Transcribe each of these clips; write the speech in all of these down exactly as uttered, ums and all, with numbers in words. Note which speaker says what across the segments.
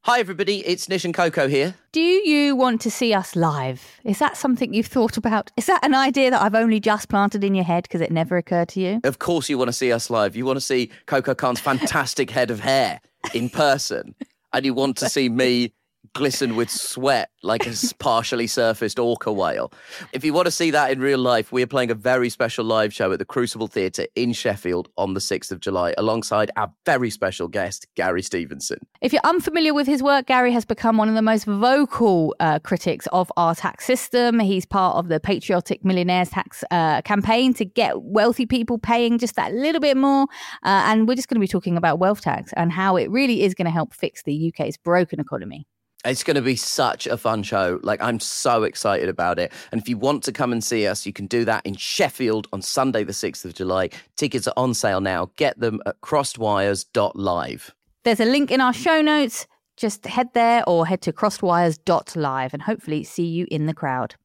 Speaker 1: Hi everybody, it's Nish and Coco here.
Speaker 2: Do you want to see us live? Is that something you've thought about? Is that an idea that I've only just planted in your head because it never occurred to you?
Speaker 1: Of course you want to see us live. You want to see Coco Khan's fantastic head of hair in person. And you want to see me glisten with sweat like a partially surfaced orca whale. If you want to see that in real life, we are playing a very special live show at the Crucible Theatre in Sheffield on the sixth of July alongside our very special guest, Gary Stevenson.
Speaker 2: If you're unfamiliar with his work, Gary has become one of the most vocal uh, critics of our tax system. He's part of the Patriotic Millionaires Tax uh, campaign to get wealthy people paying just that little bit more. Uh, and we're just going to be talking about wealth tax and how it really is going to help fix the U K's broken economy.
Speaker 1: It's going to be such a fun show. Like, I'm so excited about it. And if you want to come and see us, you can do that in Sheffield on Sunday, the sixth of July. Tickets are on sale now. Get them at crossedwires dot live.
Speaker 2: There's a link in our show notes. Just head there or head to crossedwires dot live and hopefully see you in the crowd.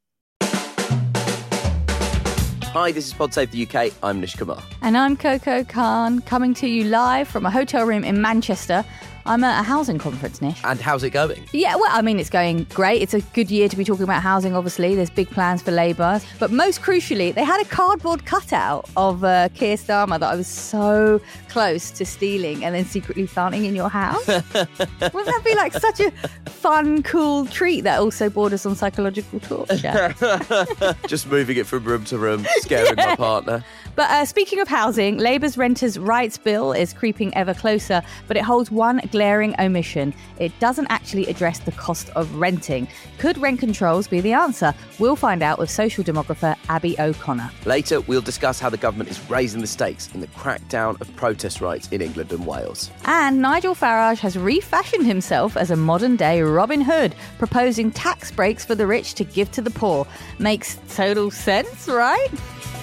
Speaker 1: Hi, this is Pod Save the U K. I'm Nish Kumar.
Speaker 2: And I'm Coco Khan, coming to you live from a hotel room in Manchester. I'm at a housing conference, Nish.
Speaker 1: And how's it going?
Speaker 2: Yeah, well, I mean, it's going great. It's a good year to be talking about housing, obviously. There's big plans for Labour. But most crucially, they had a cardboard cutout of uh, Keir Starmer that I was so close to stealing and then secretly planting in your house. Wouldn't that be like such a fun, cool treat that also borders on psychological torture?
Speaker 1: Just moving it from room to room, scaring yeah. my partner.
Speaker 2: But uh, speaking of housing, Labour's Renters' Rights Bill is creeping ever closer, but it holds one glaring omission. It doesn't actually address the cost of renting. Could rent controls be the answer? We'll find out with social demographer Abby O'Connor.
Speaker 1: Later, we'll discuss how the government is raising the stakes in the crackdown of protest rights in England and Wales.
Speaker 2: And Nigel Farage has refashioned himself as a modern-day Robin Hood, proposing tax breaks for the rich to give to the poor. Makes total sense, right?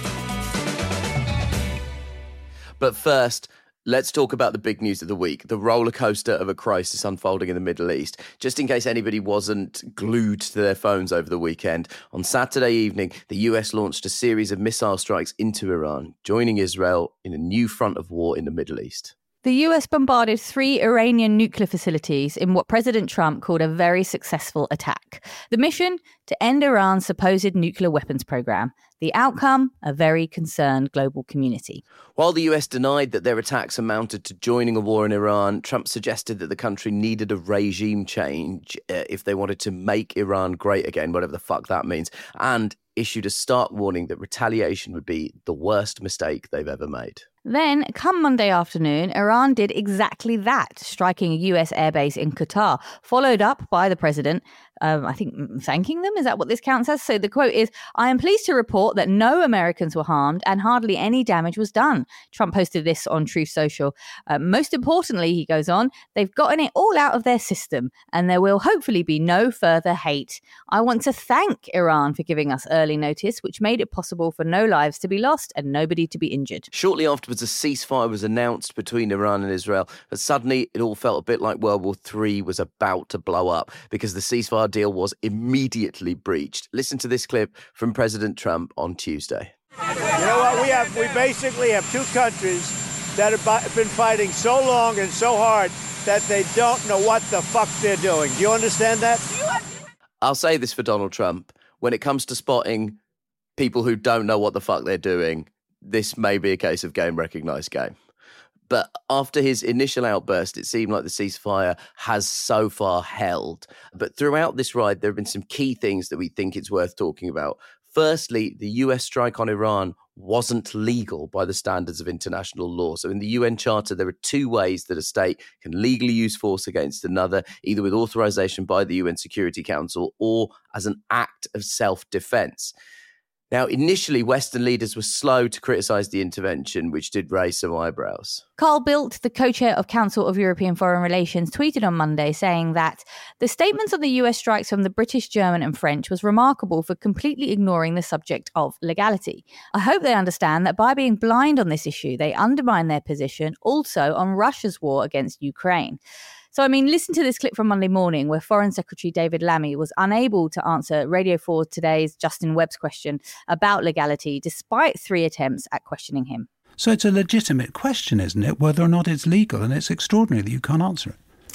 Speaker 1: But first, let's talk about the big news of the week, the roller coaster of a crisis unfolding in the Middle East. Just in case anybody wasn't glued to their phones over the weekend, on Saturday evening, the U S launched a series of missile strikes into Iran, joining Israel in a new front of war in the Middle East.
Speaker 2: The U S bombarded three Iranian nuclear facilities in what President Trump called a very successful attack. The mission? To end Iran's supposed nuclear weapons program. The outcome? A very concerned global community.
Speaker 1: While the U S denied that their attacks amounted to joining a war in Iran, Trump suggested that the country needed a regime change uh, if they wanted to make Iran great again, whatever the fuck that means, and issued a stark warning that retaliation would be the worst mistake they've ever made.
Speaker 2: Then, come Monday afternoon, Iran did exactly that, striking a U S airbase in Qatar, followed up by the president, um, I think, thanking them. Is that what this counts as? So the quote is, "I am pleased to report that no Americans were harmed and hardly any damage was done." Trump posted this on Truth Social. Uh, most importantly, he goes on, "They've gotten it all out of their system and there will hopefully be no further hate. I want to thank Iran for giving us early notice, which made it possible for no lives to be lost and nobody to be injured."
Speaker 1: Shortly afterwards, a ceasefire was announced between Iran and Israel, but suddenly it all felt a bit like World War Three was about to blow up because the ceasefire deal was immediately breached. Listen to this clip from President Trump on Tuesday.
Speaker 3: You know what? We have, we basically have two countries that have been fighting so long and so hard that they don't know what the fuck they're doing. Do you understand that?
Speaker 1: I'll say this for Donald Trump. When it comes to spotting people who don't know what the fuck they're doing, this may be a case of game recognised game. But after his initial outburst, it seemed like the ceasefire has so far held. But throughout this ride, there have been some key things that we think it's worth talking about. Firstly, the U S strike on Iran wasn't legal by the standards of international law. So in the U N Charter, there are two ways that a state can legally use force against another, either with authorization by the U N Security Council or as an act of self-defense. Now, initially, Western leaders were slow to criticise the intervention, which did raise some eyebrows.
Speaker 2: Carl Bildt, the co-chair of Council of European Foreign Relations, tweeted on Monday saying that the statements on the U S strikes from the British, German and French was remarkable for completely ignoring the subject of legality. I hope they understand that by being blind on this issue, they undermine their position also on Russia's war against Ukraine. So, I mean, listen to this clip from Monday morning where Foreign Secretary David Lammy was unable to answer Radio four Today's Justin Webb's question about legality, despite three attempts at questioning him.
Speaker 4: So it's a legitimate question, isn't it, whether or not it's legal, and it's extraordinary that you can't answer it.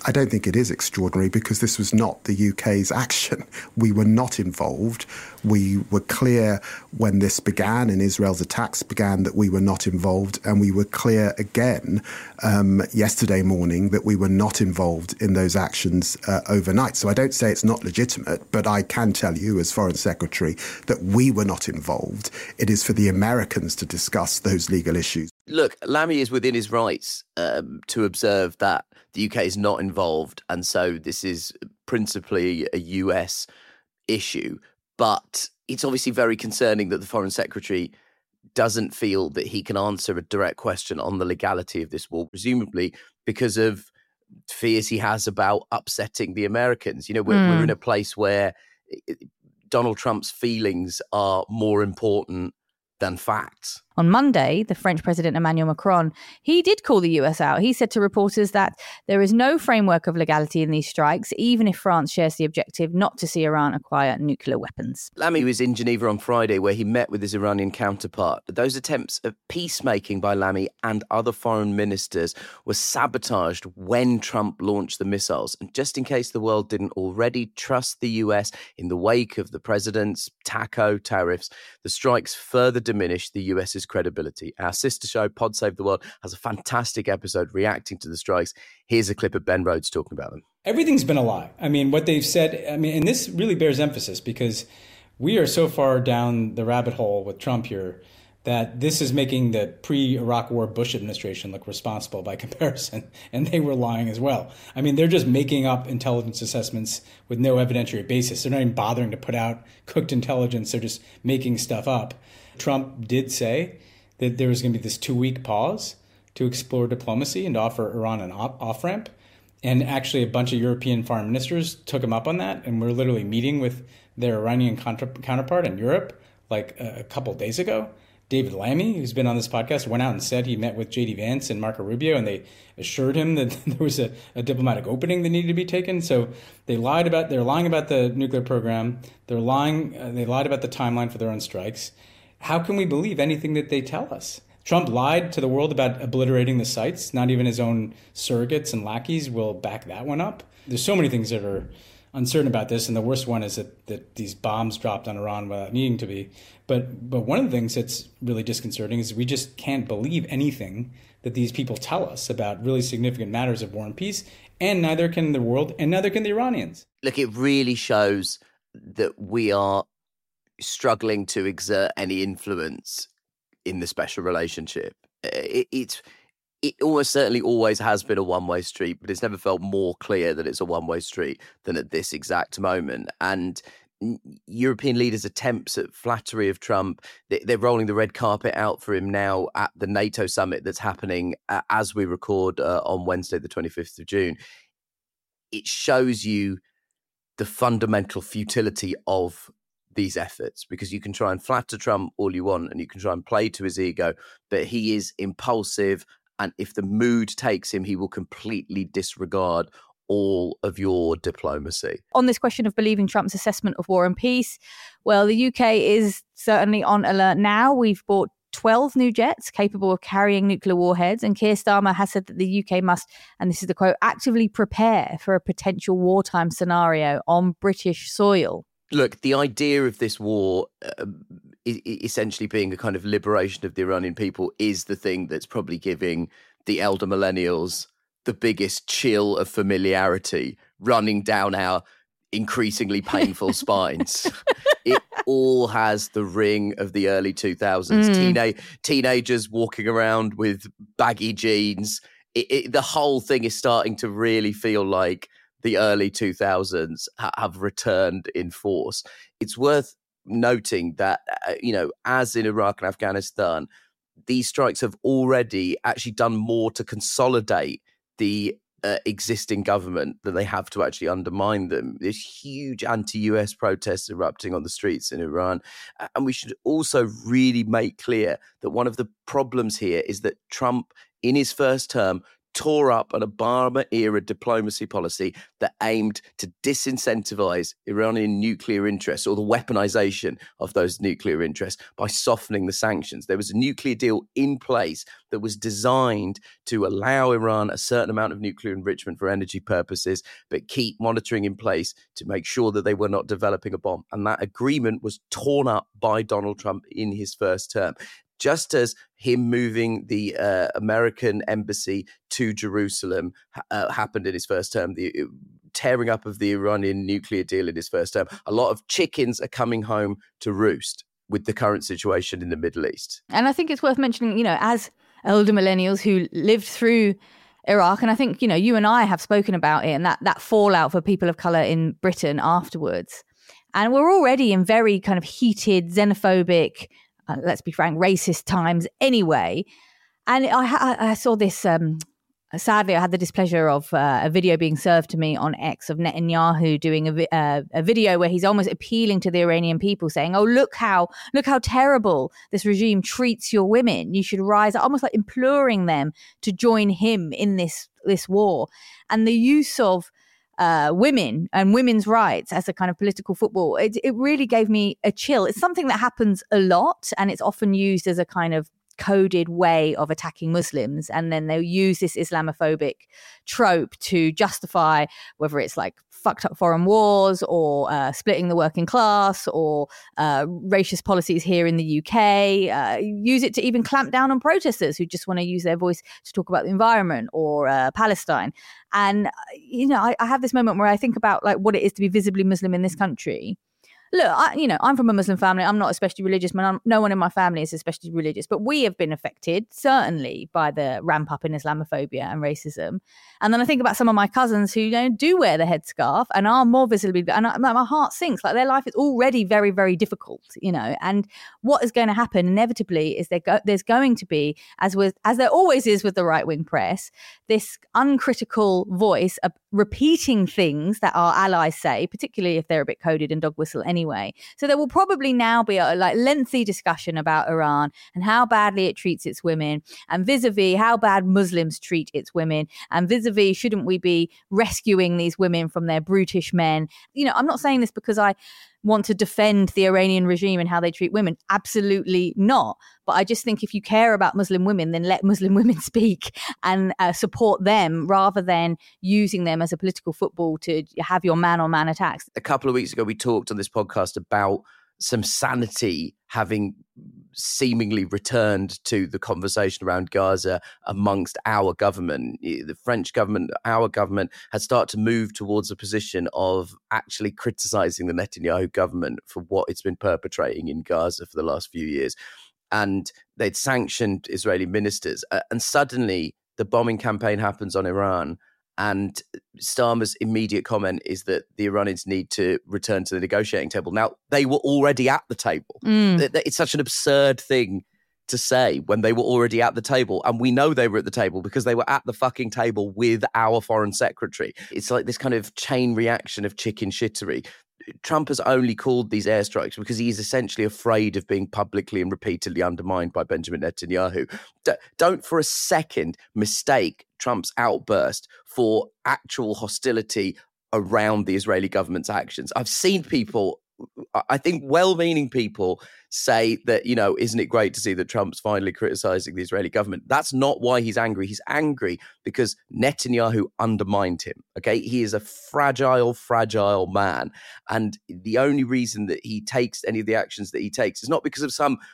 Speaker 4: I don't think it is extraordinary because this was not the U K's action. We were not involved. We were clear when this began and Israel's attacks began that we were not involved. And we were clear again um, yesterday morning that we were not involved in those actions uh, overnight. So I don't say it's not legitimate, but I can tell you as Foreign Secretary that we were not involved. It is for the Americans to discuss those legal issues.
Speaker 1: Look, Lammy is within his rights um, to observe that the U K is not involved. And so this is principally a U S issue. But it's obviously very concerning that the Foreign Secretary doesn't feel that he can answer a direct question on the legality of this war, presumably because of fears he has about upsetting the Americans. You know, we're, mm. we're in a place where Donald Trump's feelings are more important than facts.
Speaker 2: On Monday, the French President Emmanuel Macron, he did call the U S out. He said to reporters that there is no framework of legality in these strikes, even if France shares the objective not to see Iran acquire nuclear weapons.
Speaker 1: Lammy was in Geneva on Friday where he met with his Iranian counterpart. Those attempts of peacemaking by Lammy and other foreign ministers were sabotaged when Trump launched the missiles. And just in case the world didn't already trust the U S in the wake of the president's taco tariffs, the strikes further diminished the U S's credibility. Our sister show, Pod Save the World, has a fantastic episode reacting to the strikes. Here's a clip of Ben Rhodes talking about them.
Speaker 5: Everything's been a lie. I mean, what they've said, I mean, and this really bears emphasis because we are so far down the rabbit hole with Trump here that this is making the pre-Iraq War Bush administration look responsible by comparison, and they were lying as well. I mean, they're just making up intelligence assessments with no evidentiary basis. They're not even bothering to put out cooked intelligence. They're just making stuff up. Trump did say that there was going to be this two-week pause to explore diplomacy and to offer Iran an off-ramp. And actually, a bunch of European foreign ministers took him up on that, and we're literally meeting with their Iranian contra- counterpart in Europe like a, a couple days ago. David Lammy, who's been on this podcast, went out and said he met with J D Vance and Marco Rubio, and they assured him that there was a, a diplomatic opening that needed to be taken. So they lied about they're lying about the nuclear program. They're lying. Uh, they lied about the timeline for their own strikes. How can we believe anything that they tell us? Trump lied to the world about obliterating the sites. Not even his own surrogates and lackeys will back that one up. There's so many things that are uncertain about this, and the worst one is that, that these bombs dropped on Iran without needing to be. But but one of the things that's really disconcerting is we just can't believe anything that these people tell us about really significant matters of war and peace, and neither can the world, and neither can the Iranians.
Speaker 1: Look, it really shows that we are struggling to exert any influence in the special relationship. It, it's it almost certainly always has been a one-way street, but it's never felt more clear that it's a one-way street than at this exact moment. And European leaders' attempts at flattery of Trump, they're rolling the red carpet out for him now at the NATO summit that's happening as we record uh, on Wednesday, the twenty-fifth of June. It shows you the fundamental futility of these efforts, because you can try and flatter Trump all you want and you can try and play to his ego, but he is impulsive, and if the mood takes him, he will completely disregard all of your diplomacy.
Speaker 2: On this question of believing Trump's assessment of war and peace, well, the U K is certainly on alert now. We've bought twelve new jets capable of carrying nuclear warheads, and Keir Starmer has said that the U K must, and this is the quote, actively prepare for a potential wartime scenario on British soil.
Speaker 1: Look, the idea of this war uh, essentially being a kind of liberation of the Iranian people is the thing that's probably giving the elder millennials the biggest chill of familiarity running down our increasingly painful spines. It all has the ring of the early two thousands. Mm. Teena- teenagers walking around with baggy jeans. It, it, the whole thing is starting to really feel like the early two thousands ha- have returned in force. It's worth noting that, uh, you know, as in Iraq and Afghanistan, these strikes have already actually done more to consolidate the uh, existing government than they have to actually undermine them. There's huge anti-U S protests erupting on the streets in Iran. And we should also really make clear that one of the problems here is that Trump, in his first term, tore up an Obama-era diplomacy policy that aimed to disincentivize Iranian nuclear interests or the weaponization of those nuclear interests by softening the sanctions. There was a nuclear deal in place that was designed to allow Iran a certain amount of nuclear enrichment for energy purposes, but keep monitoring in place to make sure that they were not developing a bomb. And that agreement was torn up by Donald Trump in his first term. Just as him moving the uh, American embassy to Jerusalem uh, happened in his first term, the uh, tearing up of the Iranian nuclear deal in his first term, a lot of chickens are coming home to roost with the current situation in the Middle East.
Speaker 2: And I think it's worth mentioning, you know, as elder millennials who lived through Iraq, and I think, you know, you and I have spoken about it and that, that fallout for people of colour in Britain afterwards. And we're already in very kind of heated, xenophobic, Uh, let's be frank, racist times anyway. And I, I, I saw this, um, sadly, I had the displeasure of uh, a video being served to me on X of Netanyahu doing a, vi- uh, a video where he's almost appealing to the Iranian people saying, oh, look how, look how terrible this regime treats your women. You should rise, almost like imploring them to join him in this, this war. And the use of Uh, women and women's rights as a kind of political football, it, it really gave me a chill. It's something that happens a lot, and it's often used as a kind of coded way of attacking Muslims. And then they'll use this Islamophobic trope to justify whether it's like fucked up foreign wars or uh, splitting the working class or uh, racist policies here in the U K. Uh, use it to even clamp down on protesters who just want to use their voice to talk about the environment or uh, Palestine. And, you know, I, I have this moment where I think about like what it is to be visibly Muslim in this country. Look, I, you know, I'm from a Muslim family. I'm not especially religious. Man, no one in my family is especially religious. But we have been affected, certainly, by the ramp up in Islamophobia and racism. And then I think about some of my cousins who, you know, do wear the headscarf and are more visibly, and I, my heart sinks. Like, their life is already very, very difficult, you know. And what is going to happen inevitably is there go, there's going to be, as with as there always is with the right wing press, this uncritical voice of repeating things that our allies say, particularly if they're a bit coded and dog whistle anyway. So there will probably now be a like lengthy discussion about Iran and how badly it treats its women, and vis-a-vis how bad Muslims treat its women, and vis-a-vis shouldn't we be rescuing these women from their brutish men. You know, I'm not saying this because I want to defend the Iranian regime and how they treat women. Absolutely not. But I just think if you care about Muslim women, then let Muslim women speak and uh, support them rather than using them as a political football to have your man-on-man attacks.
Speaker 1: A couple of weeks ago, we talked on this podcast about some sanity having seemingly returned to the conversation around Gaza amongst our government. The French government, our government, had started to move towards a position of actually criticising the Netanyahu government for what it's been perpetrating in Gaza for the last few years. And they'd sanctioned Israeli ministers. Uh, and suddenly the bombing campaign happens on Iran. And Starmer's immediate comment is that the Iranians need to return to the negotiating table. Now, they were already at the table. Mm. It's such an absurd thing to say when they were already at the table. And we know they were at the table because they were at the fucking table with our foreign secretary. It's like this kind of chain reaction of chicken shittery. Trump has only called these airstrikes because he is essentially afraid of being publicly and repeatedly undermined by Benjamin Netanyahu. D- don't for a second mistake Trump's outburst for actual hostility around the Israeli government's actions. I've seen people, I think well-meaning people, say that, you know, isn't it great to see that Trump's finally criticizing the Israeli government? That's not why he's angry. He's angry because Netanyahu undermined him. Okay, he is a fragile, fragile man. And the only reason that he takes any of the actions that he takes is not because of some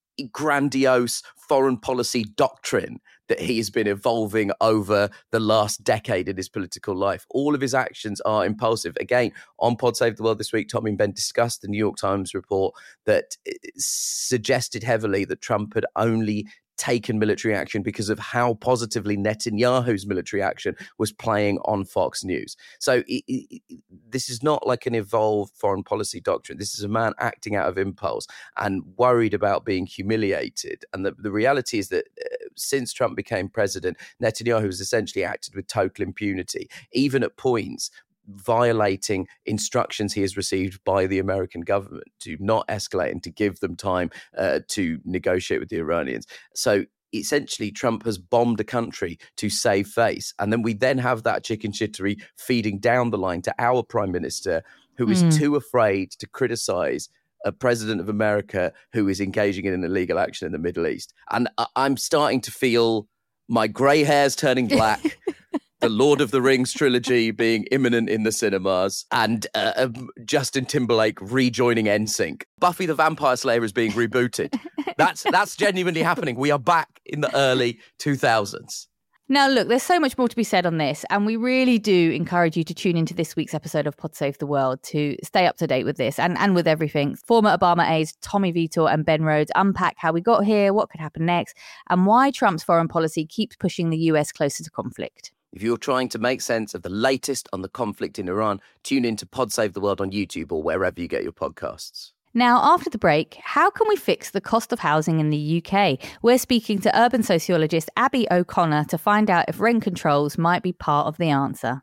Speaker 1: grandiose foreign policy doctrine that he has been evolving over the last decade in his political life. All of his actions are impulsive. Again, on Pod Save the World this week, Tommy and Ben discussed the New York Times report that suggested heavily that Trump had only taken military action because of how positively Netanyahu's military action was playing on Fox News. So it, it, this is not like an evolved foreign policy doctrine. This is a man acting out of impulse and worried about being humiliated. And the, the reality is that uh, since Trump became president, Netanyahu has essentially acted with total impunity, even at points violating instructions he has received by the American government to not escalate and to give them time uh, to negotiate with the Iranians. So essentially Trump has bombed a country to save face. And then we then have that chicken shittery feeding down the line to our prime minister, who is mm. too afraid to criticize a president of America who is engaging in an illegal action in the Middle East. And I- I'm starting to feel my grey hairs turning black. The Lord of the Rings trilogy being imminent in the cinemas, and uh, Justin Timberlake rejoining N Sync. Buffy the Vampire Slayer is being rebooted. That's that's genuinely happening. We are back in the early two thousands.
Speaker 2: Now, look, there's so much more to be said on this, and we really do encourage you to tune into this week's episode of Pod Save the World to stay up to date with this and, and with everything. Former Obama aides Tommy Vietor and Ben Rhodes unpack how we got here, what could happen next, and why Trump's foreign policy keeps pushing the U S closer to conflict.
Speaker 1: If you're trying to make sense of the latest on the conflict in Iran, tune in to Pod Save the World on YouTube or wherever you get your podcasts.
Speaker 2: Now, after the break, how can we fix the cost of housing in the U K? We're speaking to urban sociologist Abby O'Connor to find out if rent controls might be part of the answer.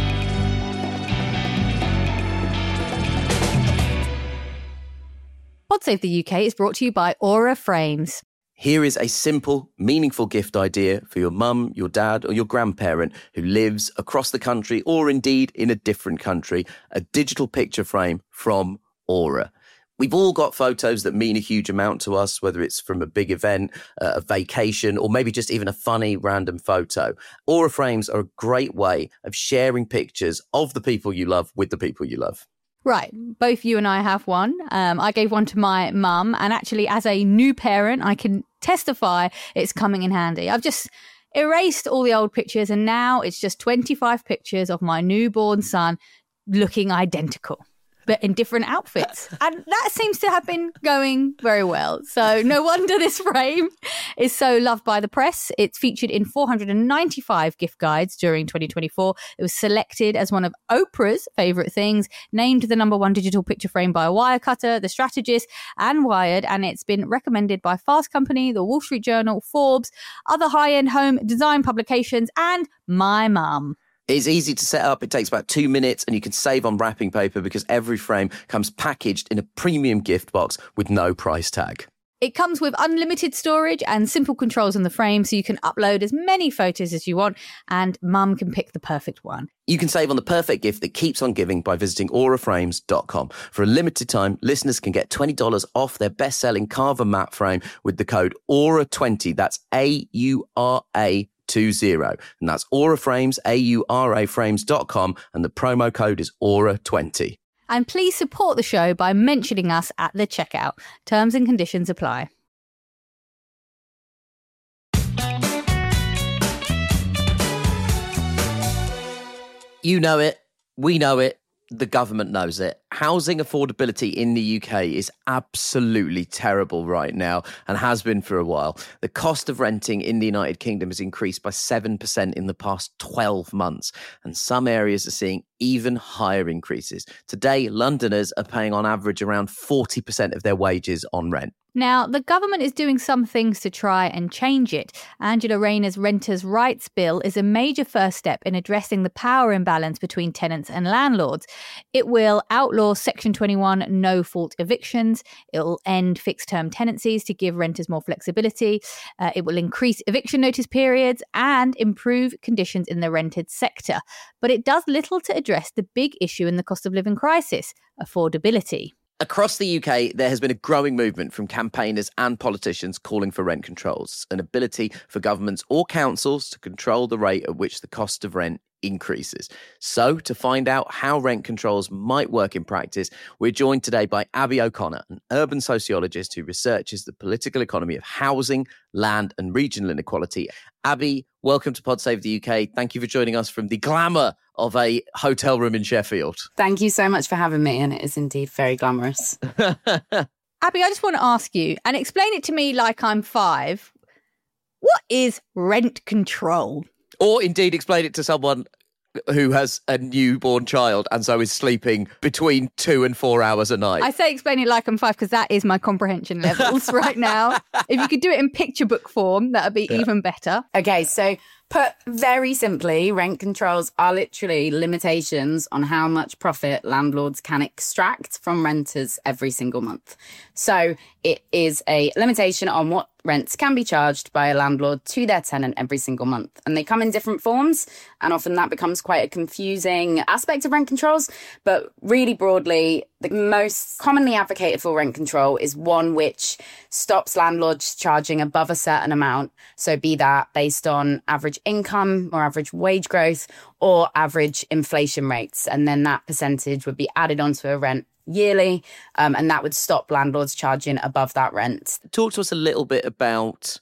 Speaker 2: Pod Save the U K is brought to you by Aura Frames.
Speaker 1: Here is a simple, meaningful gift idea for your mum, your dad, or your grandparent who lives across the country or indeed in a different country. A digital picture frame from Aura. We've all got photos that mean a huge amount to us, whether it's from a big event, uh, a vacation, or maybe just even a funny random photo. Aura frames are a great way of sharing pictures of the people you love with the people you love.
Speaker 2: Right. Both you and I have one. Um, I gave one to my mum, and actually as a new parent, I can testify it's coming in handy. I've just erased all the old pictures, and now it's just twenty-five pictures of my newborn son looking identical, but in different outfits. And that seems to have been going very well. So no wonder this frame is so loved by the press. It's featured in four hundred ninety-five gift guides during twenty twenty-four. It was selected as one of Oprah's favourite things, named the number one digital picture frame by Wirecutter, The Strategist, and Wired. And it's been recommended by Fast Company, The Wall Street Journal, Forbes, other high-end home design publications, and my mum.
Speaker 1: It's easy to set up. It takes about two minutes and you can save on wrapping paper because every frame comes packaged in a premium gift box with no price tag.
Speaker 2: It comes with unlimited storage and simple controls on the frame so you can upload as many photos as you want and mum can pick the perfect one.
Speaker 1: You can save on the perfect gift that keeps on giving by visiting aura frames dot com. For a limited time, listeners can get twenty dollars off their best-selling Carver matte frame with the code aura twenty. That's A U R A Two zero, and that's Aura Frames, A U R A frames dot com, and the promo code is aura twenty.
Speaker 2: And please support the show by mentioning us at the checkout. Terms and conditions apply.
Speaker 1: You know it, we know it, the government knows it. Housing affordability in the U K is absolutely terrible right now and has been for a while. The cost of renting in the United Kingdom has increased by seven percent in the past twelve months, and some areas are seeing even higher increases. Today, Londoners are paying on average around forty percent of their wages on rent.
Speaker 2: Now, the government is doing some things to try and change it. Angela Rayner's Renters' Rights Bill is a major first step in addressing the power imbalance between tenants and landlords. It will outlaw Section twenty-one no-fault evictions. It will end fixed-term tenancies to give renters more flexibility. Uh, it will increase eviction notice periods and improve conditions in the rented sector. But it does little to address the big issue in the cost of living crisis, affordability.
Speaker 1: Across the U K, there has been a growing movement from campaigners and politicians calling for rent controls, an ability for governments or councils to control the rate at which the cost of rent increases. So, to find out how rent controls might work in practice, we're joined today by Abby O'Connor, an urban sociologist who researches the political economy of housing, land and regional inequality. Abby, welcome to Pod Save the U K. Thank you for joining us from the glamour of a hotel room in Sheffield.
Speaker 6: Thank you so much for having me, and it is indeed very glamorous.
Speaker 2: Abby, I just want to ask you, and explain it to me like I'm five. What is rent control?
Speaker 1: Or indeed explain it to someone who has a newborn child and so is sleeping between two and four hours a night.
Speaker 2: I say explain it like I'm five because that is my comprehension levels right now. If you could do it in picture book form, that would be yeah. even better.
Speaker 6: Okay, so put very simply, rent controls are literally limitations on how much profit landlords can extract from renters every single month. So it is a limitation on what rents can be charged by a landlord to their tenant every single month. And they come in different forms, and often that becomes quite a confusing aspect of rent controls. But really broadly, the most commonly advocated for rent control is one which stops landlords charging above a certain amount. So be that based on average income or average wage growth or average inflation rates. And then that percentage would be added onto a rent yearly, um, and that would stop landlords charging above that rent.
Speaker 1: Talk to us a little bit about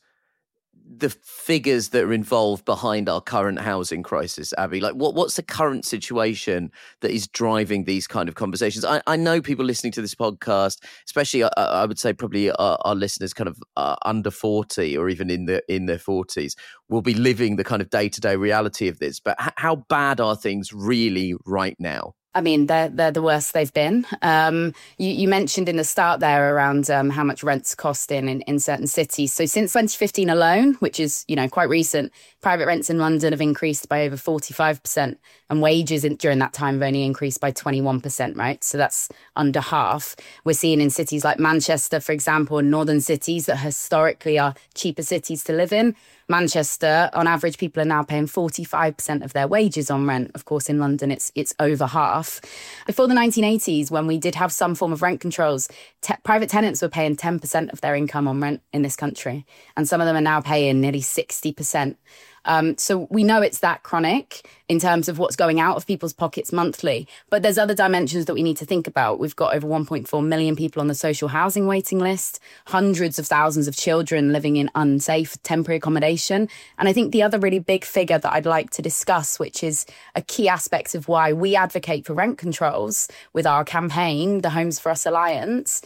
Speaker 1: the figures that are involved behind our current housing crisis, Abby. Like, what, what's the current situation that is driving these kind of conversations? I, I know people listening to this podcast, especially I, I would say probably our, our listeners kind of uh, under forty or even in the in their forties, will be living the kind of day-to-day reality of this. But h- how bad are things really right now?
Speaker 6: I mean, they're, they're the worst they've been. Um, you, you mentioned in the start there around um, how much rents cost in, in in certain cities. So since twenty fifteen alone, which is, you know, quite recent, private rents in London have increased by over forty-five percent, and wages in, during that time have only increased by twenty-one percent, right? So that's under half. We're seeing in cities like Manchester, for example, and northern cities that historically are cheaper cities to live in. Manchester, on average, people are now paying forty-five percent of their wages on rent. Of course, in London, it's it's over half. Before the nineteen eighties, when we did have some form of rent controls, te- private tenants were paying ten percent of their income on rent in this country. And some of them are now paying nearly sixty percent. Um, so we know it's that chronic in terms of what's going out of people's pockets monthly. But there's other dimensions that we need to think about. We've got over one point four million people on the social housing waiting list, hundreds of thousands of children living in unsafe temporary accommodation. And I think the other really big figure that I'd like to discuss, which is a key aspect of why we advocate for rent controls with our campaign, the Homes for Us Alliance,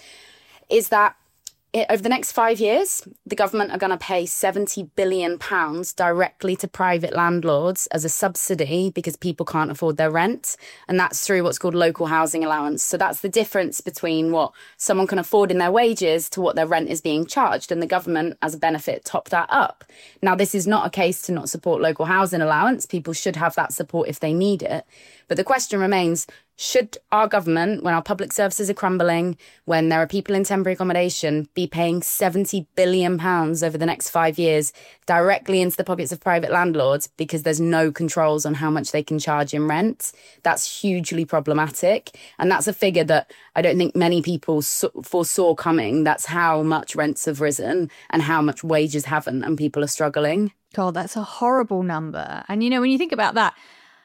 Speaker 6: is that It, over the next five years, the government are going to pay seventy billion pounds directly to private landlords as a subsidy because people can't afford their rent. And that's through what's called local housing allowance. So that's the difference between what someone can afford in their wages to what their rent is being charged. And the government, as a benefit, top that up. Now, this is not a case to not support local housing allowance. People should have that support if they need it. But the question remains, should our government, when our public services are crumbling, when there are people in temporary accommodation, be paying seventy billion pounds over the next five years directly into the pockets of private landlords because there's no controls on how much they can charge in rent? That's hugely problematic. And that's a figure that I don't think many people foresaw coming. That's how much rents have risen and how much wages haven't, and people are struggling.
Speaker 2: God, that's a horrible number. And, you know, when you think about that,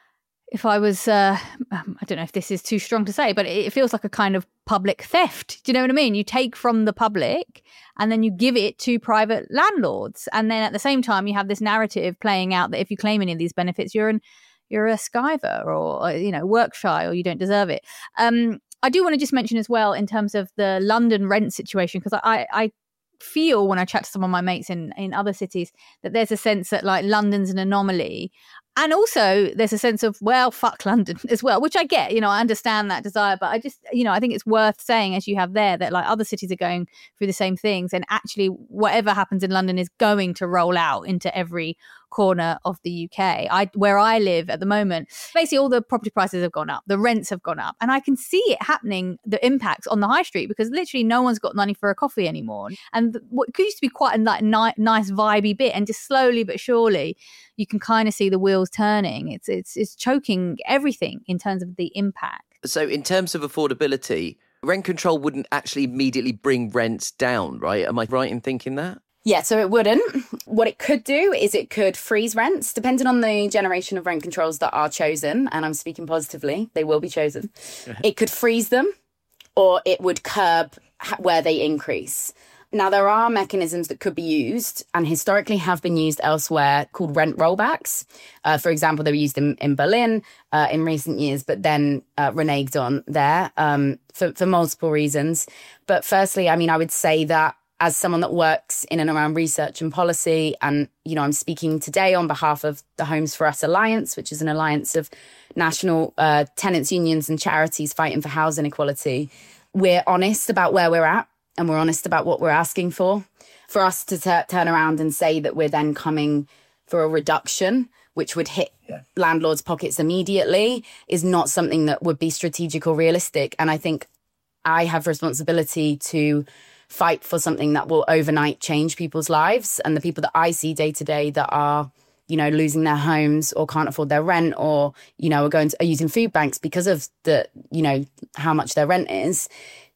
Speaker 2: if I was, uh, I don't know if this is too strong to say, but it feels like a kind of public theft. Do you know what I mean? You take from the public and then you give it to private landlords. And then at the same time, you have this narrative playing out that if you claim any of these benefits, you're an, you're a skiver or, you know, work shy, or you don't deserve it. Um, I do want to just mention as well in terms of the London rent situation, because I, I feel when I chat to some of my mates in, in other cities that there's a sense that like London's an anomaly. And also there's a sense of, well, fuck London as well, which I get, you know, I understand that desire, but I just, you know, I think it's worth saying, as you have there, that like other cities are going through the same things. And actually whatever happens in London is going to roll out into every corner of the U K. I, where I live at the moment, basically all the property prices have gone up, the rents have gone up, and I can see it happening, the impacts on the high street, because literally no one's got money for a coffee anymore. And what used to be quite a like, ni- nice vibey bit, and just slowly but surely you can kind of see the wheels turning. It's it's it's choking everything in terms of the impact.
Speaker 1: So in terms of affordability, rent control wouldn't actually immediately bring rents down, right? Am I right in thinking that?
Speaker 6: Yeah, so it wouldn't. What it could do is it could freeze rents, depending on the generation of rent controls that are chosen. And I'm speaking positively, they will be chosen. It could freeze them, or it would curb where they increase. Now, there are mechanisms that could be used and historically have been used elsewhere called rent rollbacks. Uh, for example, they were used in, in Berlin uh, in recent years, but then uh, reneged on there um, for, for multiple reasons. But firstly, I mean, I would say that as someone that works in and around research and policy, and, you know, I'm speaking today on behalf of the Homes for Us Alliance, which is an alliance of national uh, tenants, unions and charities fighting for housing equality. We're honest about where we're at, and we're honest about what we're asking for. For us to t- turn around and say that we're then coming for a reduction, which would hit yeah. landlords' pockets immediately, is not something that would be strategic or realistic. And I think I have responsibility to fight for something that will overnight change people's lives. And the people that I see day to day that are, you know, losing their homes or can't afford their rent, or, you know, are going to, are using food banks because of the, you know, how much their rent is.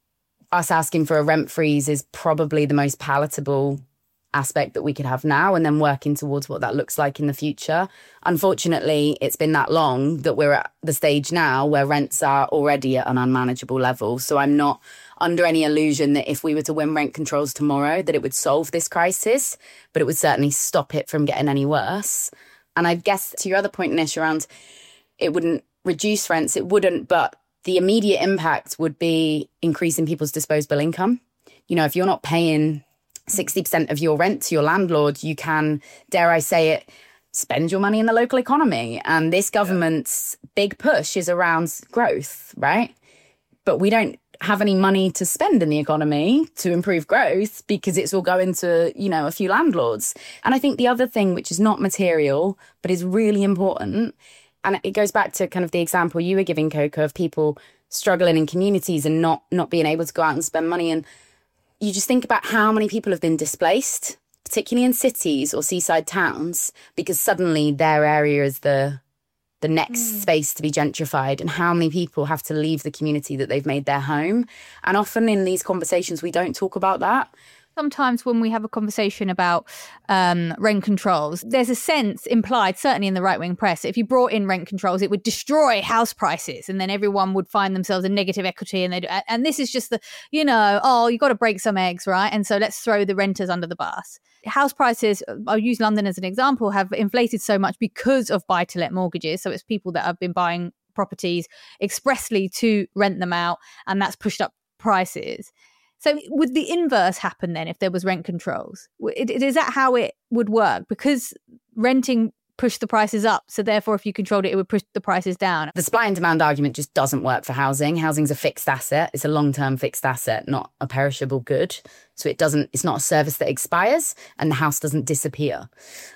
Speaker 6: Us asking for a rent freeze is probably the most palatable aspect that we could have now, and then working towards what that looks like in the future. Unfortunately, it's been that long that we're at the stage now where rents are already at an unmanageable level. So I'm not under any illusion that if we were to win rent controls tomorrow, that it would solve this crisis, but it would certainly stop it from getting any worse. And I guess to your other point, Nish, around it wouldn't reduce rents, it wouldn't, but the immediate impact would be increasing people's disposable income. You know, if you're not paying sixty percent of your rent to your landlord, you can, dare I say it, spend your money in the local economy. And this government's yeah. big push is around growth, right? But we don't have any money to spend in the economy to improve growth because it's all going to, you know, a few landlords. And I think the other thing, which is not material, but is really important, and it goes back to kind of the example you were giving, Coco, of people struggling in communities and not not being able to go out and spend money. And you just think about how many people have been displaced, particularly in cities or seaside towns, because suddenly their area is the the next mm. space to be gentrified, and how many people have to leave the community that they've made their home. And often in these conversations, we don't talk about that.
Speaker 2: Sometimes when we have a conversation about um, rent controls, there's a sense implied, certainly in the right-wing press, that if you brought in rent controls, it would destroy house prices, and then everyone would find themselves in negative equity. And they and this is just the, you know, oh, you got to break some eggs, right? And so let's throw the renters under the bus. House prices, I'll use London as an example, have inflated so much because of buy-to-let mortgages. So it's people that have been buying properties expressly to rent them out, and that's pushed up prices. So would the inverse happen then if there was rent controls? Is that how it would work? Because renting pushed the prices up, so therefore if you controlled it, it would push the prices down.
Speaker 6: The supply and demand argument just doesn't work for housing. Housing's a fixed asset. It's a long-term fixed asset, not a perishable good. So it doesn't, it's not a service that expires, and the house doesn't disappear.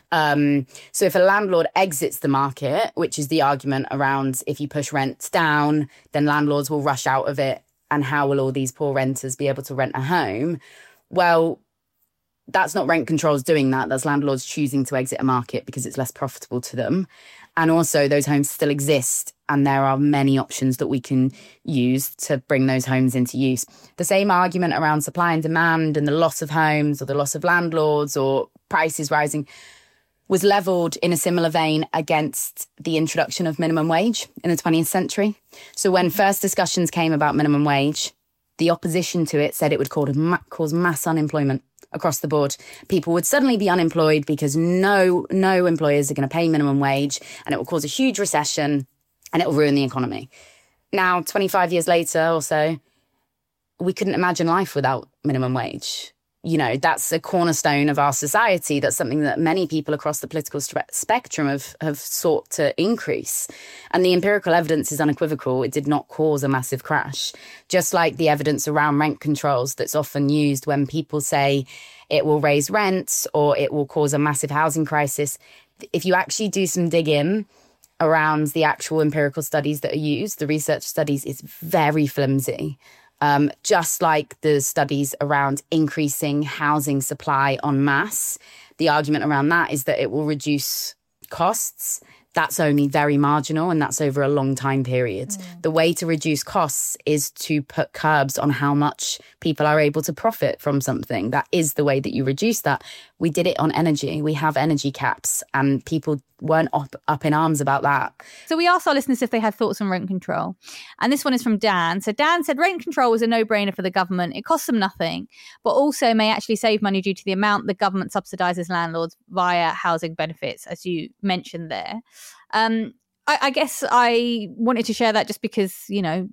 Speaker 6: Um, so if a landlord exits the market, which is the argument around if you push rents down, then landlords will rush out of it. And how will all these poor renters be able to rent a home? Well, that's not rent controls doing that. That's landlords choosing to exit a market because it's less profitable to them. And also those homes still exist, and there are many options that we can use to bring those homes into use. The same argument around supply and demand and the loss of homes or the loss of landlords or prices rising was levelled in a similar vein against the introduction of minimum wage in the twentieth century. So when first discussions came about minimum wage, the opposition to it said it would cause mass unemployment across the board. People would suddenly be unemployed because no, no employers are going to pay minimum wage, and it will cause a huge recession and it will ruin the economy. Now, twenty-five years later or so, we couldn't imagine life without minimum wage. You know, that's a cornerstone of our society. That's something that many people across the political spe- spectrum have, have sought to increase. And the empirical evidence is unequivocal. It did not cause a massive crash. Just like the evidence around rent controls that's often used when people say it will raise rents or it will cause a massive housing crisis. If you actually do some digging around the actual empirical studies that are used, the research studies, is very flimsy. Um, just like the studies around increasing housing supply en masse, the argument around that is that it will reduce costs. That's only very marginal, and that's over a long time period. Mm. The way to reduce costs is to put curbs on how much people are able to profit from something. That is the way that you reduce that. We did it on energy. We have energy caps, and people weren't up, up in arms about that.
Speaker 2: So we asked our listeners if they had thoughts on rent control. And this one is from Dan. So Dan said rent control was a no-brainer for the government. It costs them nothing, but also may actually save money due to the amount the government subsidises landlords via housing benefits, as you mentioned there. Um, I, I guess I wanted to share that just because, you know,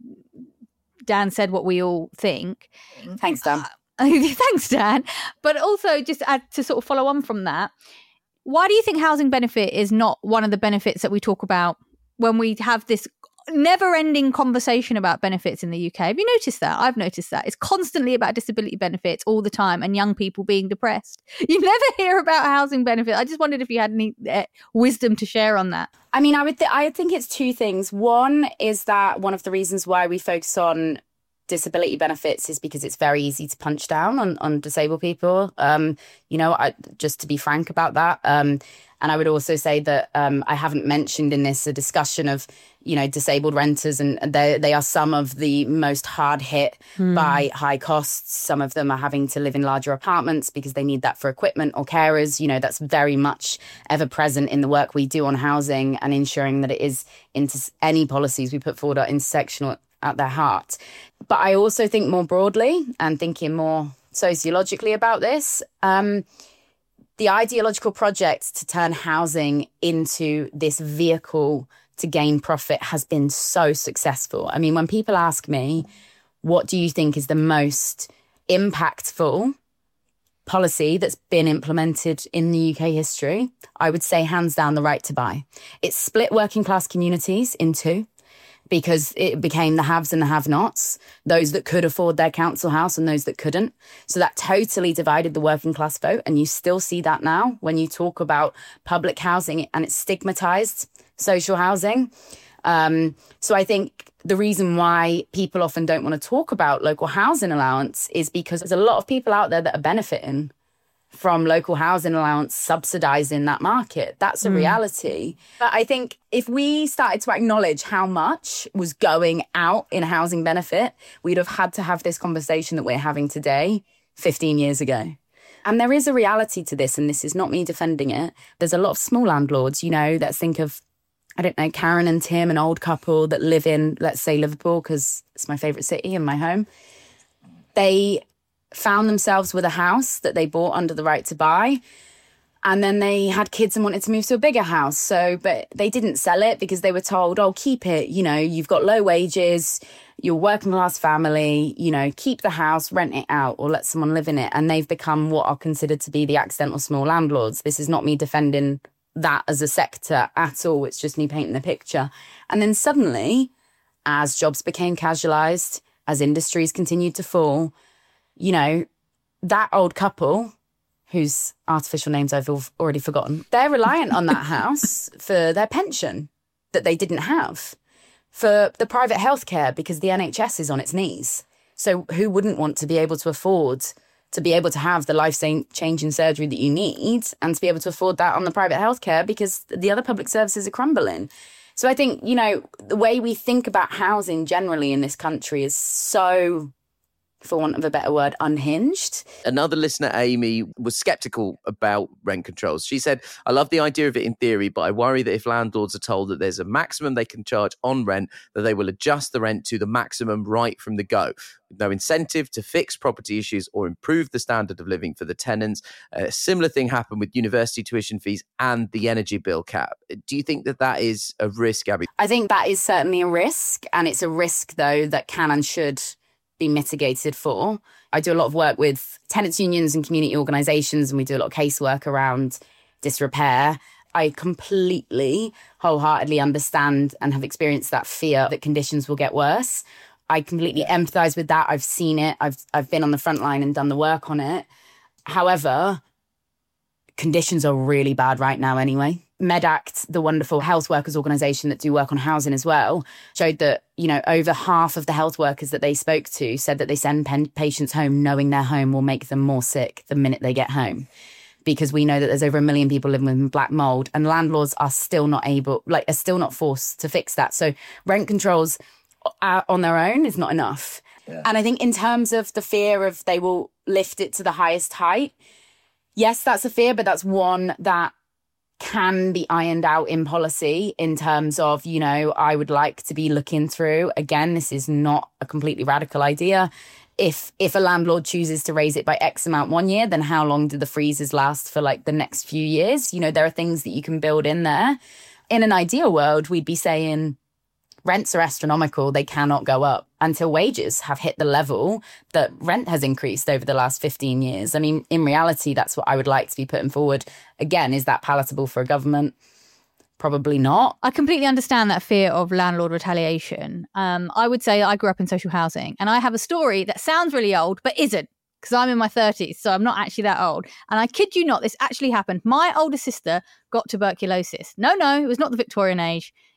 Speaker 2: Dan said what we all think.
Speaker 6: Thanks, Dan.
Speaker 2: Uh, thanks, Dan. But also just add, to sort of follow on from that, why do you think housing benefit is not one of the benefits that we talk about when we have this never-ending conversation about benefits in the U K? Have you noticed that? I've noticed that. It's constantly about disability benefits all the time and young people being depressed. You never hear about housing benefit. I just wondered if you had any uh, wisdom to share on that.
Speaker 6: I mean, I would. Th- I think it's two things. One is that one of the reasons why we focus on disability benefits is because it's very easy to punch down on, on disabled people. Um, you know, I, just to be frank about that. Um, and I would also say that um, I haven't mentioned in this a discussion of, you know, disabled renters, and they they are some of the most hard hit mm. by high costs. Some of them are having to live in larger apartments because they need that for equipment or carers. You know, that's very much ever present in the work we do on housing, and ensuring that it is into any policies we put forward are intersectional at their heart. But I also think more broadly, and thinking more sociologically about this, um, the ideological project to turn housing into this vehicle to gain profit has been so successful. I mean, when people ask me, what do you think is the most impactful policy that's been implemented in the U K history, I would say hands down the right to buy. It split working class communities in two, because it became the haves and the have-nots, those that could afford their council house and those that couldn't. So that totally divided the working class vote. And you still see that now when you talk about public housing, and it's stigmatized social housing. Um, so I think the reason why people often don't want to talk about local housing allowance is because there's a lot of people out there that are benefiting from local housing allowance subsidising that market. That's a mm. reality. But I think if we started to acknowledge how much was going out in housing benefit, we'd have had to have this conversation that we're having today fifteen years ago. And there is a reality to this, and this is not me defending it. There's a lot of small landlords, you know, let's think of, I don't know, Karen and Tim, an old couple that live in, let's say, Liverpool, because it's my favourite city and my home. They found themselves with a house that they bought under the right to buy. And then they had kids and wanted to move to a bigger house. So, but they didn't sell it because they were told, oh, keep it. You know, you've got low wages, you're working class family, you know, keep the house, rent it out, or let someone live in it. And they've become what are considered to be the accidental small landlords. This is not me defending that as a sector at all. It's just me painting the picture. And then suddenly, as jobs became casualised, as industries continued to fall, you know, that old couple, whose artificial names I've already forgotten, they're reliant on that house for their pension that they didn't have, for the private healthcare because the N H S is on its knees. So who wouldn't want to be able to afford to be able to have the life-changing surgery that you need and to be able to afford that on the private healthcare because the other public services are crumbling? So I think, you know, the way we think about housing generally in this country is so, for want of a better word, unhinged.
Speaker 1: Another listener, Amy, was sceptical about rent controls. She said, I love the idea of it in theory, but I worry that if landlords are told that there's a maximum they can charge on rent, that they will adjust the rent to the maximum right from the go, with no incentive to fix property issues or improve the standard of living for the tenants. A similar thing happened with university tuition fees and the energy bill cap. Do you think that that is a risk, Abby?
Speaker 6: I think that is certainly a risk, and it's a risk, though, that can and should be mitigated for. I do a lot of work with tenants unions and community organisations, and we do a lot of casework around disrepair. I completely, wholeheartedly understand and have experienced that fear that conditions will get worse. I completely empathise with that. I've seen it. I've I've been on the front line and done the work on it. However, conditions are really bad right now anyway. MedAct, the wonderful health workers organisation that do work on housing as well, showed that, you know, over half of the health workers that they spoke to said that they send pen- patients home knowing their home will make them more sick the minute they get home. Because we know that there's over a million people living with black mould, and landlords are still not able, like, are still not forced to fix that. So rent controls uh, on their own is not enough. Yeah. And I think in terms of the fear of they will lift it to the highest height, yes, that's a fear, but that's one that can be ironed out in policy in terms of, you know, I would like to be looking through. Again, this is not a completely radical idea. If if a landlord chooses to raise it by X amount one year, then how long do the freezes last for like the next few years? You know, there are things that you can build in there. In an ideal world, we'd be saying rents are astronomical. They cannot go up until wages have hit the level that rent has increased over the last fifteen years. I mean, in reality, that's what I would like to be putting forward. Again, is that palatable for a government? Probably not.
Speaker 2: I completely understand that fear of landlord retaliation. Um, I would say I grew up in social housing, and I have a story that sounds really old, but isn't, because I'm in my thirties, so I'm not actually that old. And I kid you not, this actually happened. My older sister got tuberculosis. No, no, it was not the Victorian age.